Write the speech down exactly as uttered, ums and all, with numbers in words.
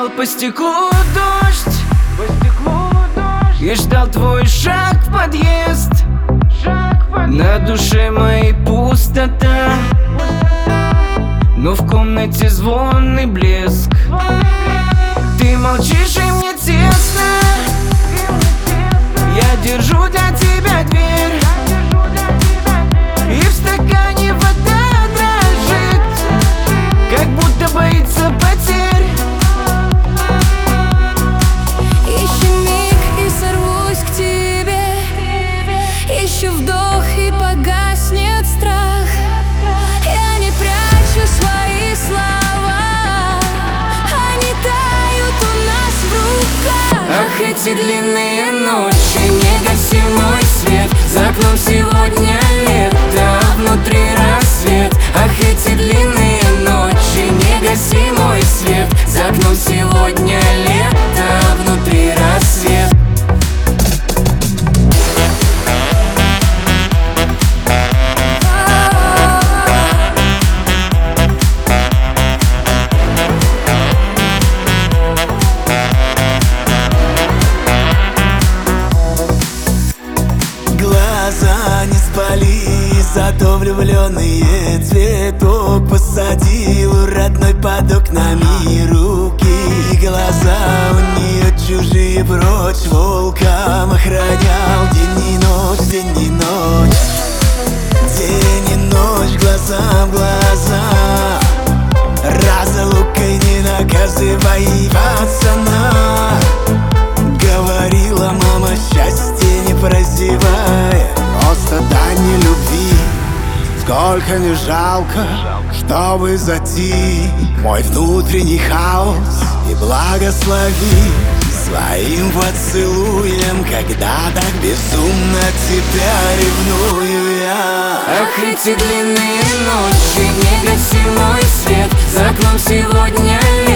по стеклу дождь, по стеклу дождь. И ждал твой шаг в подъезд, шаг в подъезд. На душе моей пустота, пустота. Но в комнате звон и блеск, звон и блеск. Ты молчишь и мне тесно, и мне тесно. Я держу для тебя дверь, я держу для тебя дверь. И в стакане вода дрожит, как будто боится потерь. Ищу миг и сорвусь к тебе, ищу вдох и погаснет страх. Я не прячу свои слова, они тают у нас в руках. Ах, эти длинные ночи, не гаси мой свет. За окном сегодня лето, а внутри рассвет. Ах, эти длинные ночи, не гаси мой свет. За окном сегодня лето, а внутри рассвет. Глаза не спали, зато влюбленные цветок посадил у родной под окнами руки. Глаза у нее чужие, прочь волком охранял день и ночь, день и ночь. День и ночь, глаза в глаза, разлукой не наказывай пацана. Говорила мама, счастье не прозевая, просто дань любви. Сколько не жалко, чтобы затих мой внутренний хаос, и благослови своим поцелуем, когда так безумно тебя ревную я. Ах, эти длинные ночи, не гаси мой свет. За окном сегодня лето.